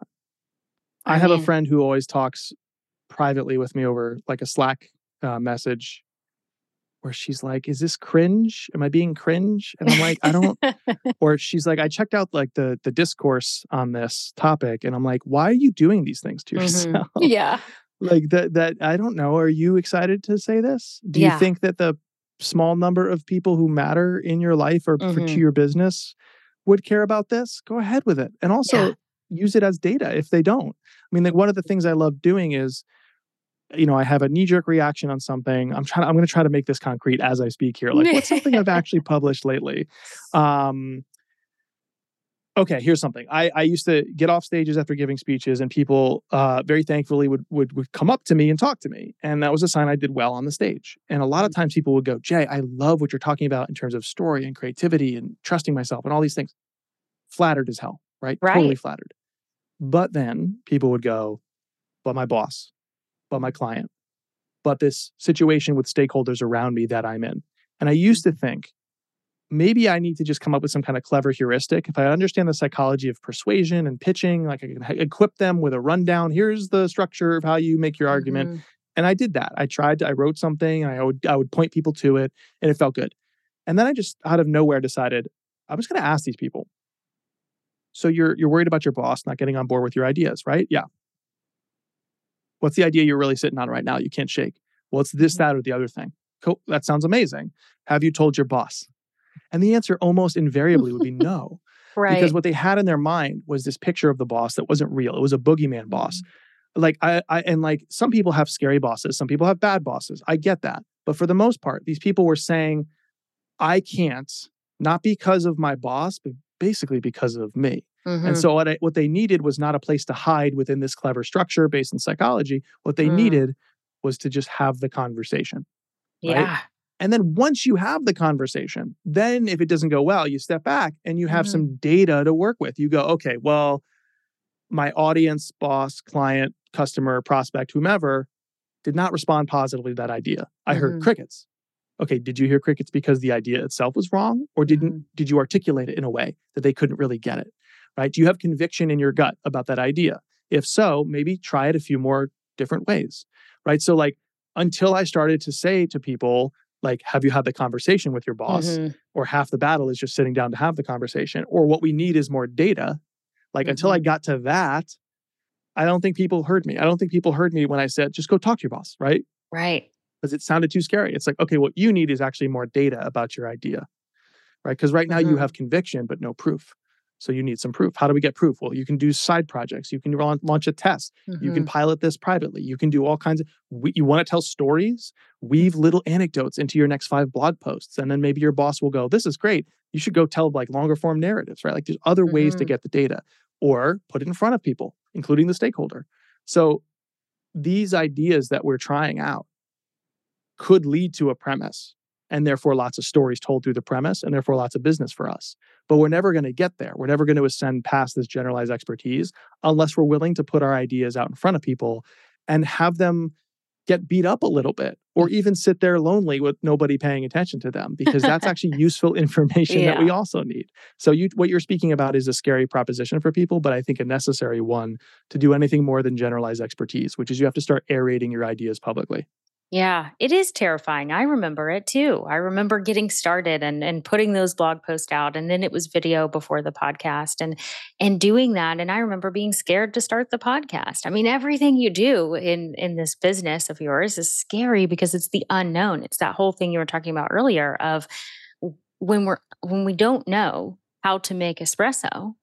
I I have a mean, friend who always talks privately with me over like a Slack uh, message where she's like, is this cringe? Am I being cringe? And I'm like, I don't, or she's like, I checked out like the the discourse on this topic. And I'm like, why are you doing these things to Mhm. yourself? Yeah. Like that, that, I don't know. Are you excited to say this? Do you Yeah. think that the small number of people who matter in your life or for, to Mhm. your business would care about this? Go ahead with it. And also Yeah. use it as data if they don't. I mean, like one of the things I love doing is, you know, I have a knee-jerk reaction on something. I'm trying, I'm going to try to make this concrete as I speak here. Like, what's something I've actually published lately? Um, okay, here's something. I, I used to get off stages after giving speeches, and people uh, very thankfully would, would would come up to me and talk to me, and that was a sign I did well on the stage. And a lot of times people would go, "Jay, I love what you're talking about in terms of story and creativity and trusting myself and all these things." Flattered as hell, right? Totally Right. flattered. But then people would go, "But my boss, but my client, but this situation with stakeholders around me that I'm in." And I used to think, maybe I need to just come up with some kind of clever heuristic. If I understand the psychology of persuasion and pitching, like I can h- equip them with a rundown. Here's the structure of how you make your argument. Mhm. And I did that. I tried to, I wrote something and I would, I would point people to it and it felt good. And then I just out of nowhere decided I'm just going to ask these people. So you're, you're worried about your boss not getting on board with your ideas, right? Yeah. What's the idea you're really sitting on right now? You can't shake. Well, it's this, Mhm. that, or the other thing. Cool. That sounds amazing. Have you told your boss? And the answer almost invariably would be no. Because Right. what they had in their mind was this picture of the boss that wasn't real. It was a boogeyman boss. Like I, I and like some people have scary bosses, some people have bad bosses. I get that. But for the most part, these people were saying, I can't, not because of my boss, but basically because of me. And Mhm. so what I, what they needed was not a place to hide within this clever structure based in psychology. What they Mm. needed was to just have the conversation, right? Yeah. And then once you have the conversation, then if it doesn't go well, you step back and you have Mhm. some data to work with. You go, okay, well, my audience, boss, client, customer, prospect, whomever did not respond positively to that idea. I heard Mhm. crickets. Okay, did you hear crickets because the idea itself was wrong, or didn't Mhm. did you articulate it in a way that they couldn't really get it? Right? Do you have conviction in your gut about that idea? If so, maybe try it a few more different ways. Right? So like until I started to say to people, like, have you had the conversation with your boss? Mhm. Or half the battle is just sitting down to have the conversation, or what we need is more data. Like until I Mhm. got to that, I don't think people heard me. I don't think people heard me when I said, just go talk to your boss, right? Right. Because it sounded too scary. It's like, okay, what you need is actually more data about your idea, right? Because right now you Mhm. have conviction, but no proof. So you need some proof. How do we get proof? Well, you can do side projects. You can launch a test. Mm-hmm. You can pilot this privately. You can do all kinds of, we, you want to tell stories? Weave little anecdotes into your next five blog posts. And then maybe your boss will go, this is great. You should go tell like longer form narratives, right? Like there's other mm-hmm. ways to get the data, or put it in front of people, including the stakeholder. So these ideas that we're trying out could lead to a premise, and therefore lots of stories told through the premise, and therefore lots of business for us. But we're never going to get there. We're never going to ascend past this generalized expertise unless we're willing to put our ideas out in front of people and have them get beat up a little bit, or even sit there lonely with nobody paying attention to them, because that's actually useful information yeah. that we also need. So you, what you're speaking about is a scary proposition for people, but I think a necessary one to do anything more than generalized expertise, which is you have to start aerating your ideas publicly. Yeah, it is terrifying. I remember it too. I remember getting started and, and putting those blog posts out, and then it was video before the podcast and and doing that. And I remember being scared to start the podcast. I mean, everything you do in, in this business of yours is scary because it's the unknown. It's that whole thing you were talking about earlier of when we're when we don't know how to make espresso,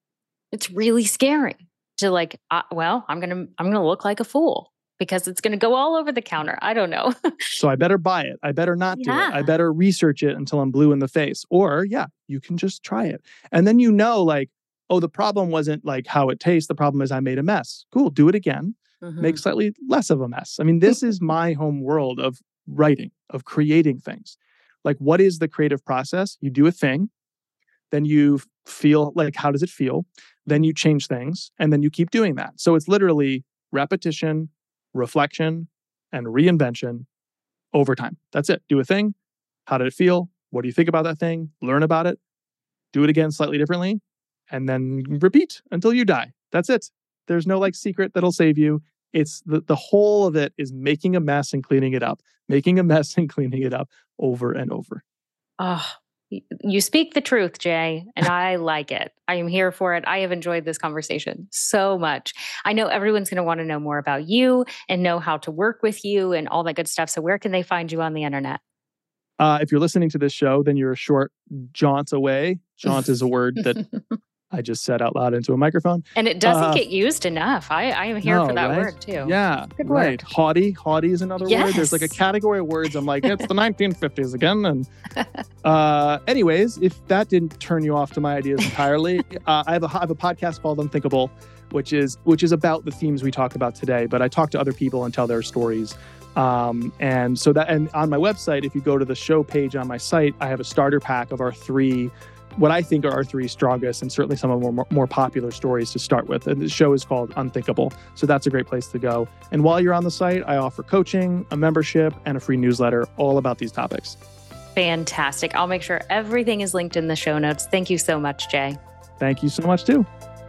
it's really scary to like, uh, well, I'm gonna I'm gonna look like a fool, because it's going to go all over the counter. I don't know. So I better buy it. I better not do yeah. it. I better research it until I'm blue in the face. Or yeah, you can just try it. And then you know, like, oh, the problem wasn't like how it tastes. The problem is I made a mess. Cool. Do it again. Mm-hmm. Make slightly less of a mess. I mean, this is my home world of writing, of creating things. Like, what is the creative process? You do a thing. Then you feel like, how does it feel? Then you change things. And then you keep doing that. So it's literally repetition, reflection, and reinvention over time. That's it. Do a thing. How did it feel? What do you think about that thing? Learn about it. Do it again slightly differently. And then repeat until you die. That's it. There's no like secret that'll save you. It's the, the whole of it is making a mess and cleaning it up. Making a mess and cleaning it up over and over. Oh, you speak the truth, Jay, and I like it. I am here for it. I have enjoyed this conversation so much. I know everyone's going to want to know more about you and know how to work with you and all that good stuff. So where can they find you on the internet? Uh, if you're listening to this show, then you're a short jaunt away. Jaunt is a word that I just said out loud into a microphone. And it doesn't uh, get used enough. I, I am here no, for that right? word too. Yeah, Good right. Word. Haughty. Haughty is another yes. word. There's like a category of words. I'm like, it's the nineteen fifties again. And uh, anyways, if that didn't turn you off to my ideas entirely, uh, I, have a, I have a podcast called Unthinkable, which is which is about the themes we talk about today. But I talk to other people and tell their stories. Um, and so that, and on my website, if you go to the show page on my site, I have a starter pack of our three what I think are our three strongest and certainly some of the more, more popular stories to start with. And the show is called Unthinkable. So that's a great place to go. And while you're on the site, I offer coaching, a membership, and a free newsletter all about these topics. Fantastic. I'll make sure everything is linked in the show notes. Thank you so much, Jay. Thank you so much, too.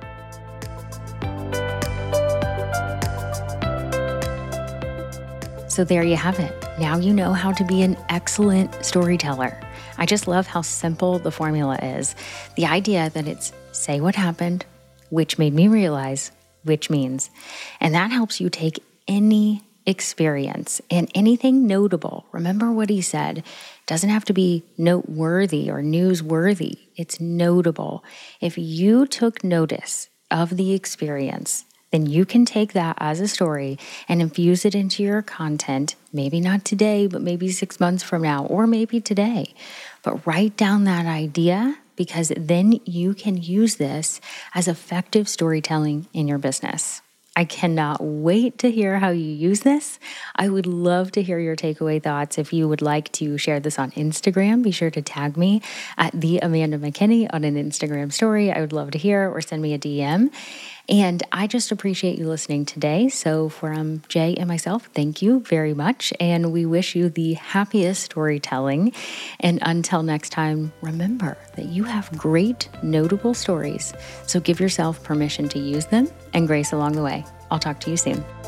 So there you have it. Now you know how to be an excellent storyteller. I just love how simple the formula is. The idea that it's say what happened, which made me realize, which means. And that helps you take any experience and anything notable. Remember what he said. It doesn't have to be noteworthy or newsworthy. It's notable. If you took notice of the experience, then you can take that as a story and infuse it into your content, maybe not today, but maybe six months from now, or maybe today. But write down that idea, because then you can use this as effective storytelling in your business. I cannot wait to hear how you use this. I would love to hear your takeaway thoughts. If you would like to share this on Instagram, be sure to tag me at the Amanda McKinney on an Instagram story. I would love to hear, or send me a D M. And I just appreciate you listening today. So from Jay and myself, thank you very much. And we wish you the happiest storytelling. And until next time, remember that you have great, notable stories. So give yourself permission to use them and grace along the way. I'll talk to you soon.